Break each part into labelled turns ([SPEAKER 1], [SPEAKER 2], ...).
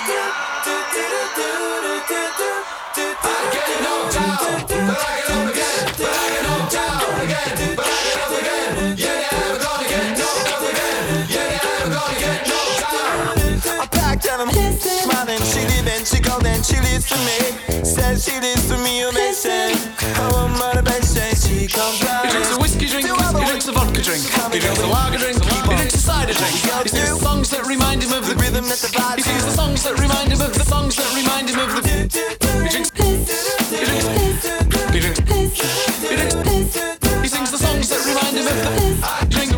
[SPEAKER 1] Smiling, she leaving, she golden, she lives for me. Says she lives for me, ovation. Oh, motivation, she comes running.
[SPEAKER 2] He drinks a whiskey drink, he drinks a vodka drink, he drinks a lager drink, he drinks a cider drink. He sings songs that remind him of the
[SPEAKER 1] rhythm that divides.
[SPEAKER 2] He sings the songs that remind him of the songs that remind him of the. He drinks, he drinks, he drinks, he drinks, he sings the songs that remind him of the. Drink.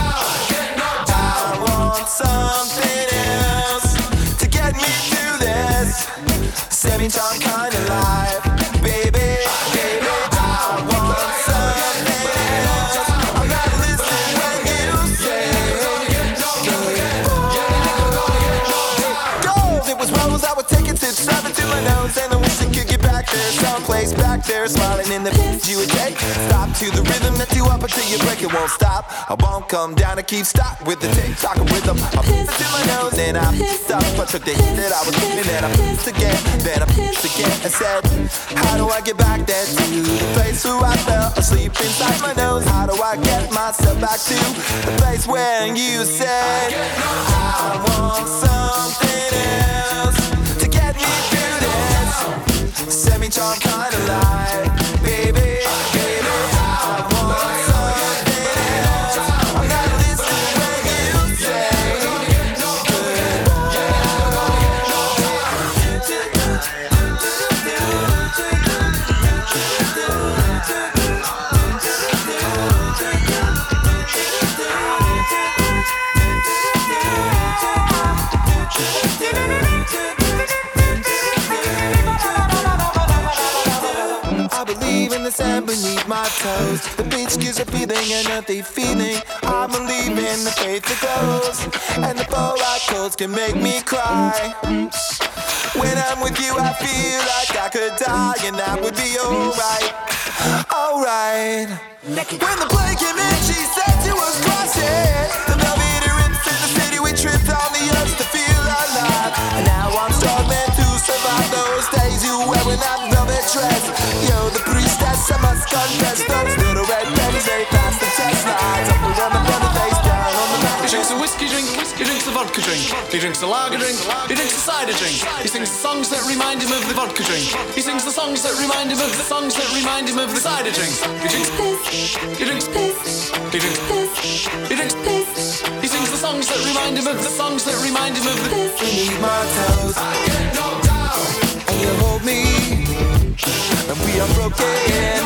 [SPEAKER 1] I want something else to get me through this semi-time kind of life, baby, baby. I want something else. I'm not listening when you say gold. It was rolls, I would take it to seven to my nose, and I wish I could get back there, someplace back there, smiling in the beats you would take. Stop to the rhythm that you up until you break, it won't stop. I won't come down and keep stop with the tick-tock rhythm. I put it to my nose and I pissed up. I took the hit that I was getting and I pissed again. Then I pissed again and said, how do I get back there to the place where I fell asleep inside my nose? How do I get myself back to the place where you said I want something else to get me through this semi-charm kind of life, baby. Sand beneath my toes. The beach gives a feeling, an earthy feeling. I believe in the faith that glows, and the bow-eyed codes can make me cry. When I'm with you, I feel like I could die, and that would be alright, alright. When the plane came in, she said she was crossing the velvet rips in the city. We tripped on the earth to feel alive, and now I'm struggling to survive those days. You wearing that velvet dress, you're the priestess, I must confess. Those little red pennies, they pass the test lines. Up around the brother face, down on the mat.
[SPEAKER 2] He drinks a whiskey drink, he drinks a vodka drink, he drinks a lager drink, he drinks a cider drink. He sings the songs that remind him of the vodka drink. He sings the songs that remind him of the songs that remind him of the cider drink. He drinks, he drinks, he drinks, he drinks, he sings the songs that remind him of the songs that remind him of the.
[SPEAKER 1] Beneath my toes, I get knocked down, and you hold me, and we are broken.